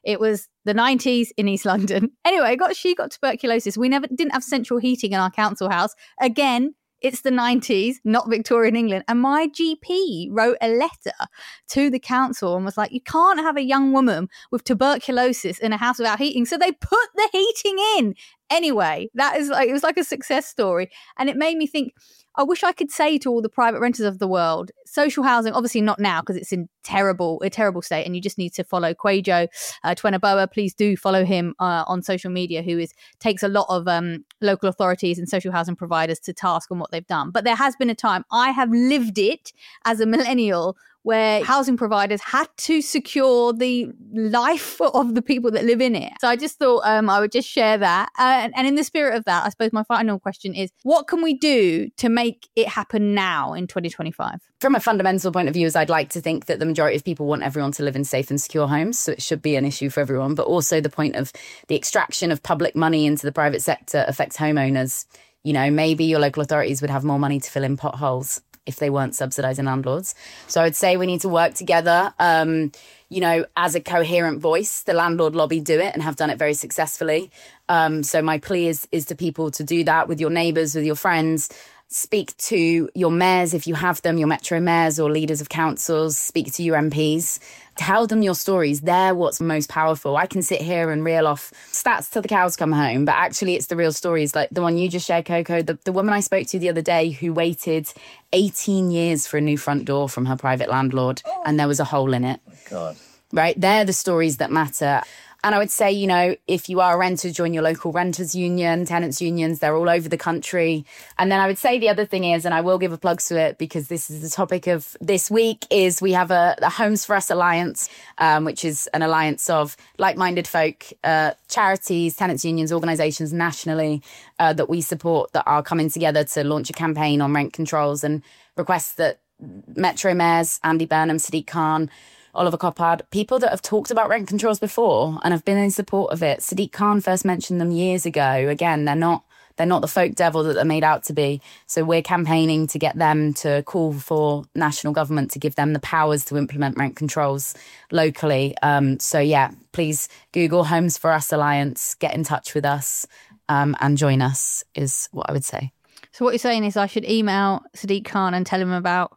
Speaker 2: It was the nineties in East London. Anyway, got she got tuberculosis. We never didn't have central heating in our council house. Again, it's the nineties, not Victorian England. And my G P wrote a letter to the council and was like, you can't have a young woman with tuberculosis in a house without heating. So they put the heating in. Anyway, that is like, it was like a success story. And it made me think, I wish I could say to all the private renters of the world, social housing, obviously not now because it's in terrible, a terrible state, and you just need to follow Kwejo uh, Twenaboa. Please do follow him uh, on social media, who is takes a lot of um, local authorities and social housing providers to task on what they've done. But there has been a time, I have lived it as a millennial, where housing providers had to secure the life of the people that live in it. So I just thought um, I would just share that. Uh, and, and in the spirit of that, I suppose my final question is, what can we do to make it happen now in twenty twenty-five?
Speaker 6: From a fundamental point of view, is I'd like to think that the majority of people want everyone to live in safe and secure homes. So it should be an issue for everyone. But also the point of the extraction of public money into the private sector affects homeowners. You know, maybe your local authorities would have more money to fill in potholes if they weren't subsidising landlords. So I would say we need to work together, um, you know, as a coherent voice. The landlord lobby do it and have done it very successfully. Um, so my plea is, is to people to do that with your neighbours, with your friends. Speak to your mayors if you have them, your metro mayors or leaders of councils. Speak to your M Ps. Tell them your stories. They're what's most powerful. I can sit here and reel off stats till the cows come home, but actually it's the real stories, like the one you just shared, Coco. The, the woman I spoke to the other day who waited eighteen years for a new front door from her private landlord, and there was a hole in it.
Speaker 1: Oh, God.
Speaker 6: Right? They're the stories that matter. And I would say, you know, if you are a renter, join your local renters union, tenants unions. They're all over the country. And then I would say the other thing is, and I will give a plug to it because this is the topic of this week, is we have a, a Homes for Us Alliance, um, which is an alliance of like-minded folk, uh, charities, tenants unions, organisations nationally uh, that we support, that are coming together to launch a campaign on rent controls and request that Metro mayors, Andy Burnham, Sadiq Khan, Oliver Coppard, people that have talked about rent controls before and have been in support of it. Sadiq Khan first mentioned them years ago. Again, they're not they're not the folk devil that they're made out to be. So we're campaigning to get them to call for national government to give them the powers to implement rent controls locally. Um, so yeah, please Google Homes for Us Alliance, get in touch with us um, and join us is what I would say.
Speaker 2: So what you're saying is I should email Sadiq Khan and tell him about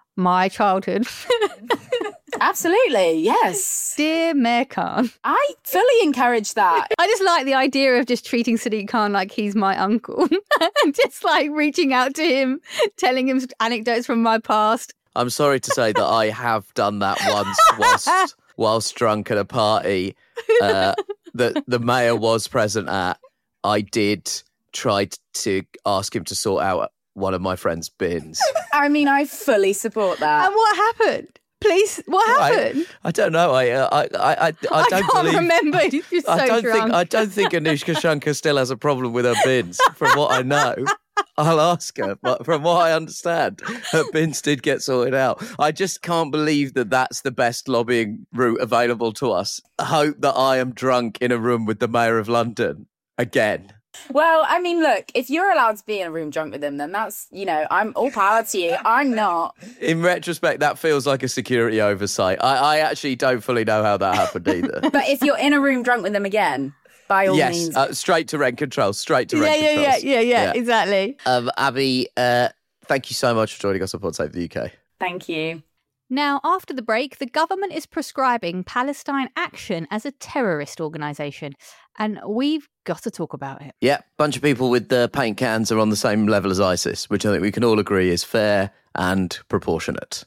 Speaker 2: my childhood.
Speaker 6: Absolutely, yes.
Speaker 2: Dear Mayor Khan.
Speaker 6: I fully encourage that.
Speaker 2: I just like the idea of just treating Sadiq Khan like he's my uncle and just like reaching out to him, telling him anecdotes from my past.
Speaker 1: I'm sorry to say that I have done that once whilst, whilst drunk at a party uh, that the mayor was present at. I did try to ask him to sort out one of my friend's bins.
Speaker 6: I mean, I fully support that.
Speaker 2: And what happened? Please, what happened?
Speaker 1: I, I don't know. I uh, I I I, I don't
Speaker 2: I can't
Speaker 1: believe,
Speaker 2: remember. You're so
Speaker 1: I don't
Speaker 2: drunk.
Speaker 1: think I don't think Anushka Shankar still has a problem with her bins. From what I know, I'll ask her. But from what I understand, her bins did get sorted out. I just can't believe that that's the best lobbying route available to us. I hope that I am drunk in a room with the Mayor of London again.
Speaker 6: Well, I mean, look, if you're allowed to be in a room drunk with them, then that's, you know, I'm all power to you. I'm not.
Speaker 1: In retrospect, that feels like a security oversight. I, I actually don't fully know how that happened either.
Speaker 6: But if you're in a room drunk with them again, by all
Speaker 1: yes,
Speaker 6: means.
Speaker 1: Uh, straight to rent control, straight to
Speaker 2: yeah,
Speaker 1: rent
Speaker 2: yeah,
Speaker 1: controls.
Speaker 2: yeah, yeah, yeah, yeah, exactly.
Speaker 1: Um, Abby, uh, thank you so much for joining us on Pod Save the U K.
Speaker 6: Thank you.
Speaker 2: Now, after the break, the government is prescribing Palestine Action as a terrorist organisation, and we've got to talk about it.
Speaker 1: Yeah, a bunch of people with uh, paint cans are on the same level as ISIS, which I think we can all agree is fair and proportionate.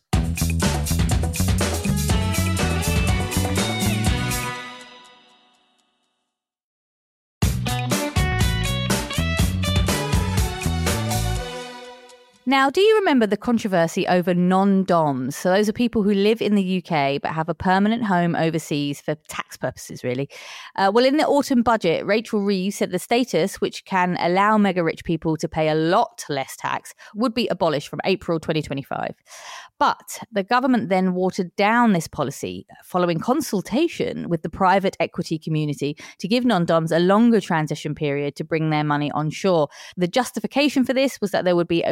Speaker 2: Now, do you remember the controversy over non-doms? So those are people who live in the U K but have a permanent home overseas for tax purposes, really. Uh, well, in the autumn budget, Rachel Reeves said the status, which can allow mega-rich people to pay a lot less tax, would be abolished from April twenty twenty-five. But the government then watered down this policy following consultation with the private equity community to give non-doms a longer transition period to bring their money onshore. The justification for this was that there would be a wealth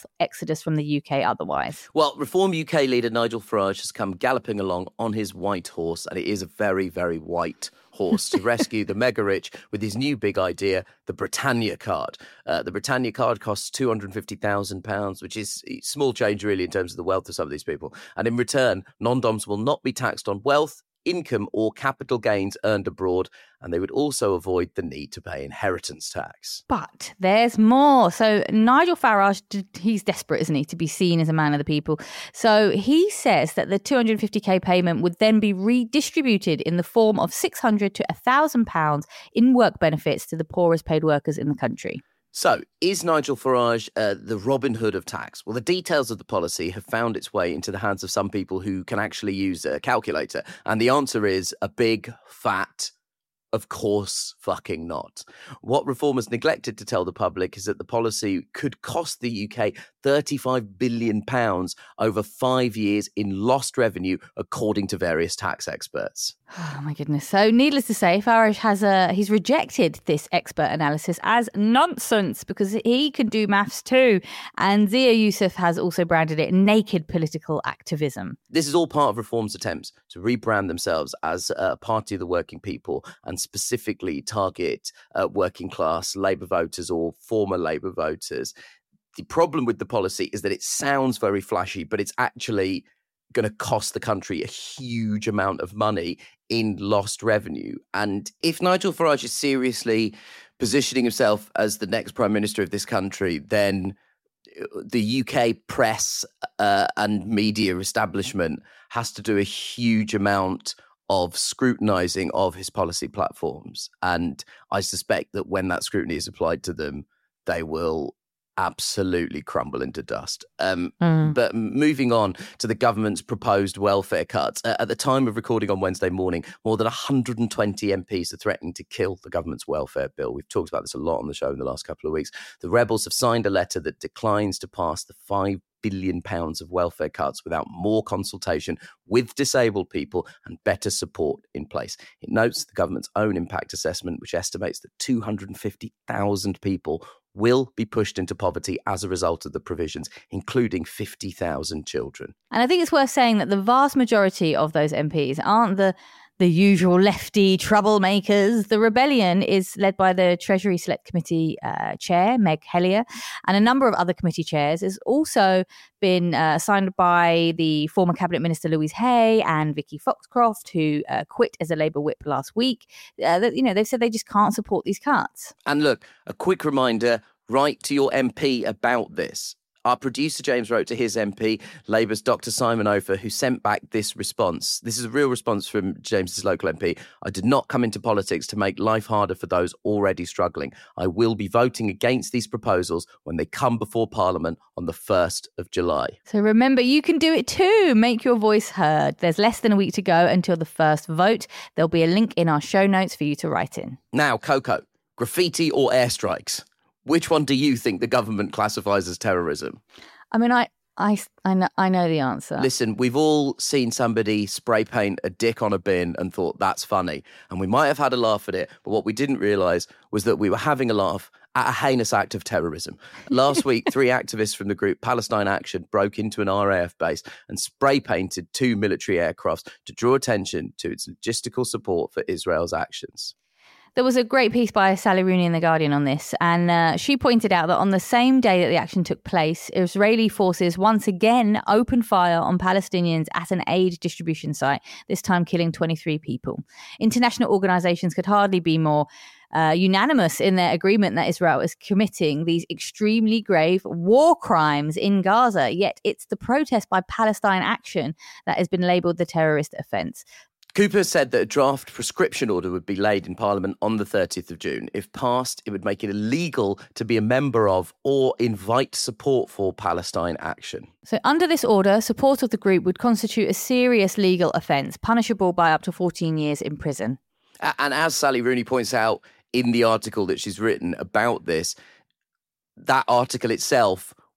Speaker 2: wealth exodus from the U K otherwise.
Speaker 1: Well, Reform U K leader Nigel Farage has come galloping along on his white horse, and it is a very, very white horse, to rescue the mega rich with his new big idea, the Britannia card. Uh, the Britannia card costs two hundred fifty thousand pounds, which is small change really in terms of the wealth of some of these people. And in return, non-doms will not be taxed on wealth, income or capital gains earned abroad, and they would also avoid the need to pay inheritance tax.
Speaker 2: But there's more. So Nigel Farage, he's desperate, isn't he, to be seen as a man of the people. So he says that the two hundred fifty k payment would then be redistributed in the form of six hundred to one thousand pounds in work benefits to the poorest paid workers in the country.
Speaker 1: So, is Nigel Farage uh, the Robin Hood of tax? Well, the details of the policy have found its way into the hands of some people who can actually use a calculator. And the answer is a big, fat, of course fucking not. What Reform has neglected to tell the public is that the policy could cost the U K thirty-five billion pounds over five years in lost revenue, according to various tax experts.
Speaker 2: Oh my goodness. So needless to say, Farage has a, he's rejected this expert analysis as nonsense because he can do maths too. And Zia Youssef has also branded it naked political activism.
Speaker 1: This is all part of Reform's attempts to rebrand themselves as a party of the working people and specifically target uh, working class Labour voters or former Labour voters. The problem with the policy is that it sounds very flashy, but it's actually going to cost the country a huge amount of money in lost revenue. And if Nigel Farage is seriously positioning himself as the next prime minister of this country, then the U K press uh, and media establishment has to do a huge amount of scrutinising of his policy platforms. And I suspect that when that scrutiny is applied to them, they will absolutely crumble into dust. Um, mm. But moving on to the government's proposed welfare cuts, uh, at the time of recording on Wednesday morning, more than one hundred twenty M Ps are threatening to kill the government's welfare bill. We've talked about this a lot on the show in the last couple of weeks. The rebels have signed a letter that declines to pass the five billion pounds of welfare cuts without more consultation with disabled people and better support in place. It notes the government's own impact assessment, which estimates that two hundred fifty thousand people will be pushed into poverty as a result of the provisions, including fifty thousand children.
Speaker 2: And I think it's worth saying that the vast majority of those M Ps aren't the the usual lefty troublemakers. The rebellion is led by the Treasury Select Committee uh, chair, Meg Hellier, and a number of other committee chairs. It's also been uh, signed by the former Cabinet Minister Louise Hay and Vicky Foxcroft, who uh, quit as a Labour whip last week. Uh, that, you know, they've said they just can't support these cuts.
Speaker 1: And look, a quick reminder, write to your M P about this. Our producer James wrote to his M P, Labour's Doctor Simon Ofer, who sent back this response. This is a real response from James's local M P. I did not come into politics to make life harder for those already struggling. I will be voting against these proposals when they come before Parliament on the first of July.
Speaker 2: So remember, you can do it too. Make your voice heard. There's less than a week to go until the first vote. There'll be a link in our show notes for you to write in.
Speaker 1: Now, Coco, graffiti or airstrikes? Which one do you think the government classifies as terrorism?
Speaker 2: I mean, I, I, I, know, I know the answer.
Speaker 1: Listen, we've all seen somebody spray paint a dick on a bin and thought that's funny. And we might have had a laugh at it, but what we didn't realise was that we were having a laugh at a heinous act of terrorism. Last week, three activists from the group Palestine Action broke into an R A F base and spray painted two military aircrafts to draw attention to its logistical support for Israel's actions.
Speaker 2: There was a great piece by Sally Rooney in The Guardian on this, and uh, she pointed out that on the same day that the action took place, Israeli forces once again opened fire on Palestinians at an aid distribution site, this time killing twenty-three people. International organisations could hardly be more uh, unanimous in their agreement that Israel is committing these extremely grave war crimes in Gaza, yet it's the protest by Palestine Action that has been labelled the terrorist offence.
Speaker 1: Cooper said that a draft prescription order would be laid in Parliament on the thirtieth of June. If passed, it would make it illegal to be a member of or invite support for Palestine Action.
Speaker 2: So under this order, support of the group would constitute a serious legal offence, punishable by up to fourteen years in prison.
Speaker 1: And as Sally Rooney points out in the article that she's written about this, that article itself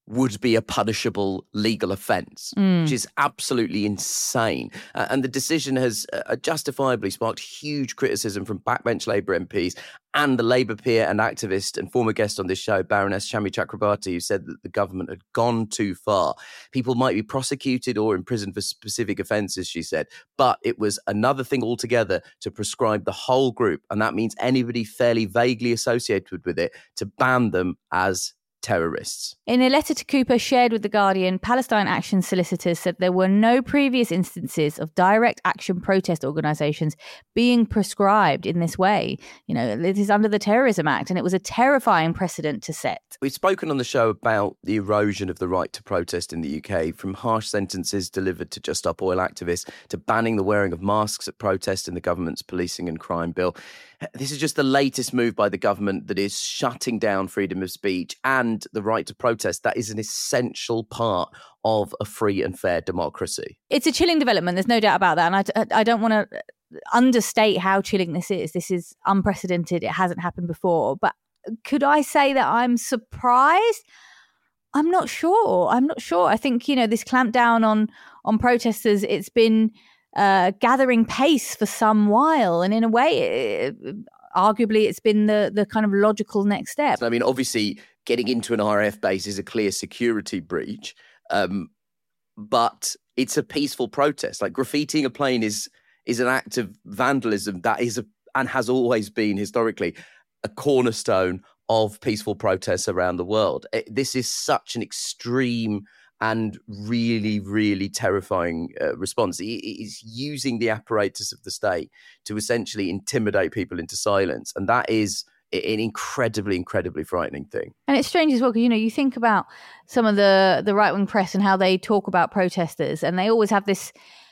Speaker 1: would be a punishable legal offence,
Speaker 2: Mm.
Speaker 1: which is absolutely insane. Uh, and the decision has uh, justifiably sparked huge criticism from backbench Labour M Ps and the Labour peer and activist and former guest on this show, Baroness Shami Chakrabarti, who said that the government had gone too far. People might be prosecuted or imprisoned for specific offences, she said, but it was another thing altogether to prescribe the whole group, and that means anybody fairly vaguely associated with it, to ban them as terrorists.
Speaker 2: In a letter to Cooper shared with The Guardian, Palestine Action solicitors said there were no previous instances of direct action protest organisations being prescribed in this way. You know, it is under the Terrorism Act, and it was a terrifying precedent to set.
Speaker 1: We've spoken on the show about the erosion of the right to protest in the U K, from harsh sentences delivered to Just Stop Oil activists to banning the wearing of masks at protests in the government's policing and crime bill. This is just the latest move by the government that is shutting down freedom of speech and the right to protest. That is an essential part of a free and fair democracy.
Speaker 2: It's a chilling development, there's no doubt about that. And I, I don't want to understate how chilling this is. This is unprecedented. It hasn't happened before. But could I say that I'm surprised? I'm not sure. I'm not sure. I think, you know, this clampdown on on protesters, it's been uh, gathering pace for some while. And in a way, it, arguably, it's been the, the kind of logical next step.
Speaker 1: I mean, obviously, getting into an R A F base is a clear security breach, um, but it's a peaceful protest. Like graffitiing a plane is is an act of vandalism that is a, and has always been historically a cornerstone of peaceful protests around the world. It, this is such an extreme and really, really terrifying uh, response. It is using the apparatus of the state to essentially intimidate people into silence. And that is an incredibly, incredibly frightening thing.
Speaker 2: And it's strange as well, because, you know, you think about some of the, the right-wing press and how they talk about protesters, and they always have this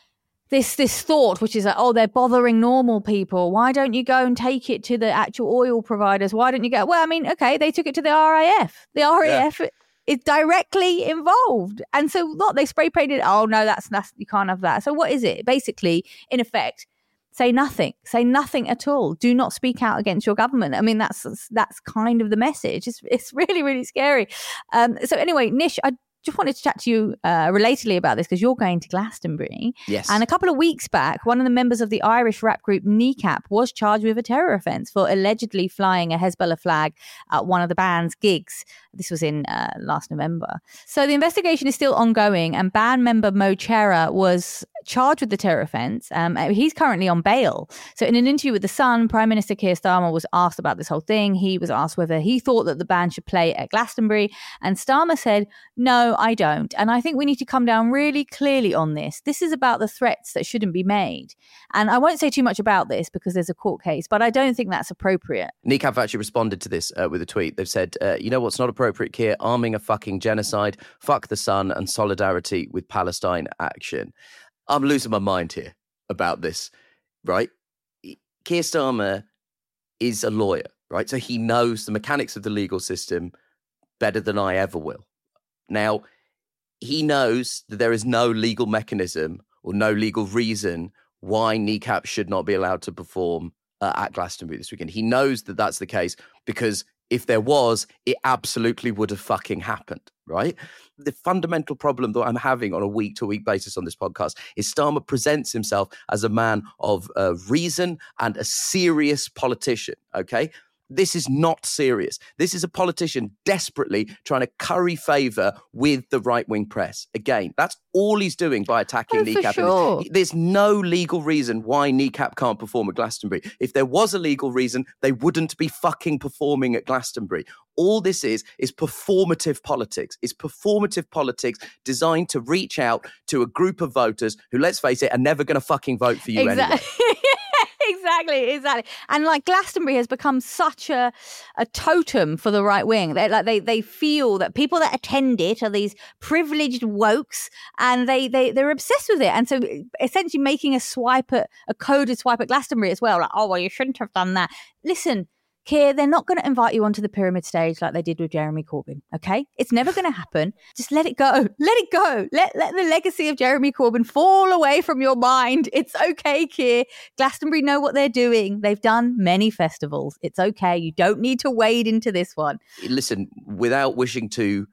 Speaker 2: this this thought, which is like, oh, they're bothering normal people. Why don't you go and take it to the actual oil providers? Why don't you go? Well, I mean, okay, they took it to the R A F. The R A F yeah. is directly involved. And so what, they spray painted, oh, no, that's, that's you can't have that. So what is it? Basically, in effect, say nothing. Say nothing at all. Do not speak out against your government. I mean, that's that's kind of the message. It's it's really, really scary. Um, so anyway, Nish, I just wanted to chat to you uh, relatedly about this, because you're going to Glastonbury.
Speaker 1: Yes.
Speaker 2: And a couple of weeks back, one of the members of the Irish rap group Kneecap was charged with a terror offence for allegedly flying a Hezbollah flag at one of the band's gigs. This was in uh, last November. So the investigation is still ongoing, and band member Mo Chera was charged with the terror offence. Um, he's currently on bail. So in an interview with The Sun, Prime Minister Keir Starmer was asked about this whole thing. He was asked whether he thought that the band should play at Glastonbury, and Starmer said, no, I don't. And I think we need to come down really clearly on this. This is about the threats that shouldn't be made. And I won't say too much about this because there's a court case, but I don't think that's appropriate.
Speaker 1: Kneecap actually responded to this uh, with a tweet. They've said, uh, you know what's not appropriate, Keir? Arming a fucking genocide, fuck the Sun, and solidarity with Palestine action. I'm losing my mind here about this, right? Keir Starmer is a lawyer, right? So he knows the mechanics of the legal system better than I ever will. Now, he knows that there is no legal mechanism or no legal reason why Kneecap should not be allowed to perform uh, at Glastonbury this weekend. He knows that that's the case because if there was, it absolutely would have fucking happened, right? The fundamental problem that I'm having on a week-to-week basis on this podcast is Starmer presents himself as a man of uh, reason and a serious politician, okay? This is not serious. This is a politician desperately trying to curry favour with the right-wing press. Again, that's all he's doing by attacking
Speaker 2: oh,
Speaker 1: Kneecap.
Speaker 2: Sure.
Speaker 1: There's no legal reason why Kneecap can't perform at Glastonbury. If there was a legal reason, they wouldn't be fucking performing at Glastonbury. All this is, is performative politics. It's performative politics designed to reach out to a group of voters who, let's face it, are never going to fucking vote for you
Speaker 2: exactly.
Speaker 1: anyway.
Speaker 2: Exactly, exactly. And like Glastonbury has become such a, a totem for the right wing. They like they they feel that people that attend it are these privileged wokes, and they they they're obsessed with it. And so essentially making a swipe at a coded swipe at Glastonbury as well. Like, oh well, you shouldn't have done that. Listen, Keir, they're not going to invite you onto the pyramid stage like they did with Jeremy Corbyn, okay? It's never going to happen. Just let it go. Let it go. Let, let the legacy of Jeremy Corbyn fall away from your mind. It's okay, Keir. Glastonbury know what they're doing. They've done many festivals. It's okay. You don't need to wade into this one.
Speaker 1: Listen, without wishing to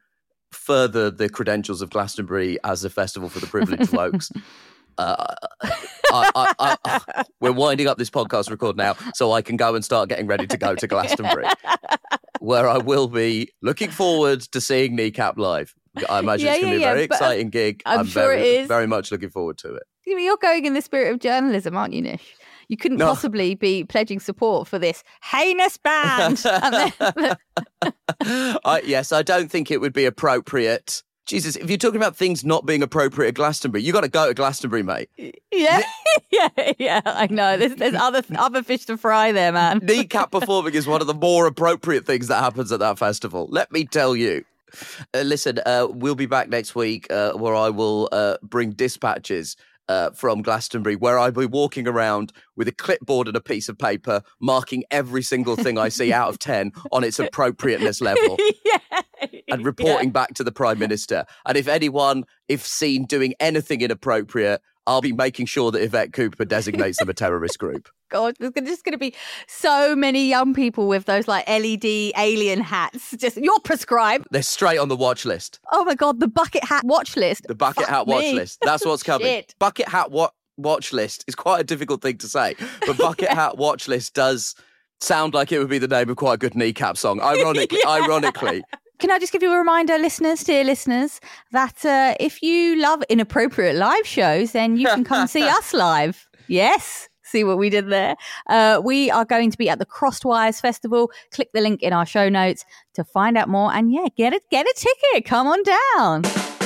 Speaker 1: further the credentials of Glastonbury as a festival for the privileged folks. Uh, I, I, I, I, we're winding up this podcast record now so I can go and start getting ready to go to Glastonbury, where I will be looking forward to seeing Kneecap live. I imagine
Speaker 2: Yeah,
Speaker 1: it's going to
Speaker 2: yeah,
Speaker 1: be a
Speaker 2: yeah,
Speaker 1: very
Speaker 2: but
Speaker 1: exciting gig.
Speaker 2: I'm
Speaker 1: I'm
Speaker 2: sure
Speaker 1: very,
Speaker 2: it is.
Speaker 1: very much looking forward to it.
Speaker 2: You're going in the spirit of journalism, aren't you, Nish? You couldn't
Speaker 1: No.
Speaker 2: possibly be pledging support for this heinous band. And then-
Speaker 1: I, yes, I don't think it would be appropriate. Jesus, if you're talking about things not being appropriate at Glastonbury, you got to go to Glastonbury, mate.
Speaker 2: yeah, yeah, yeah. I know. There's there's other other fish to fry there, man.
Speaker 1: Kneecap performing is one of the more appropriate things that happens at that festival. Let me tell you. Uh, listen, uh, we'll be back next week uh, where I will uh, bring dispatches uh, from Glastonbury, where I'll be walking around with a clipboard and a piece of paper, marking every single thing I see out of ten on its appropriateness level.
Speaker 2: yeah,
Speaker 1: And reporting back to the Prime Minister. And if anyone, if seen doing anything inappropriate, I'll be making sure that Yvette Cooper designates them a terrorist group.
Speaker 2: God, there's just going to be so many young people with those like L E D alien hats. Just you're prescribed.
Speaker 1: They're straight on the watch list.
Speaker 2: Oh my God, the bucket hat watch list.
Speaker 1: The bucket
Speaker 2: Fuck
Speaker 1: hat watch
Speaker 2: me.
Speaker 1: list. That's what's coming.
Speaker 2: Shit.
Speaker 1: Bucket hat wa- watch list is quite a difficult thing to say. But bucket hat watch list does sound like it would be the name of quite a good Kneecap song. Ironically,
Speaker 2: Yeah.
Speaker 1: ironically.
Speaker 2: Can I just give you a reminder, listeners, dear listeners, that uh, if you love inappropriate live shows, then you can come see us live. Yes. See what we did there? Uh, we are going to be at the Crosswires Festival. Click the link in our show notes to find out more. And yeah, get it, get a ticket. Come on down.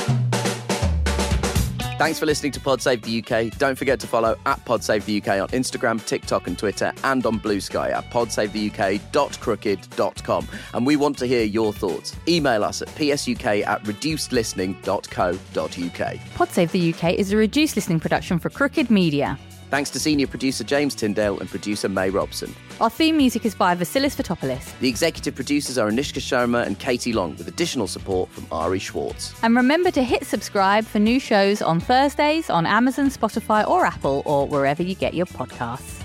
Speaker 1: Thanks for listening to Pod Save the U K. Don't forget to follow at Pod Save the U K on Instagram, TikTok and Twitter, and on Blue Sky at pod save the u k dot crooked dot com. And we want to hear your thoughts. Email us at p s u k at reduced listening dot co dot u k.
Speaker 2: Pod Save the U K is a reduced listening production for Crooked Media.
Speaker 1: Thanks to senior producer James Tyndale and producer May Robson.
Speaker 2: Our theme music is by Vasilis Fotopoulos.
Speaker 1: The executive producers are Anishka Sharma and Katie Long, with additional support from Ari Schwartz.
Speaker 2: And remember to hit subscribe for new shows on Thursdays on Amazon, Spotify or Apple or wherever you get your podcasts.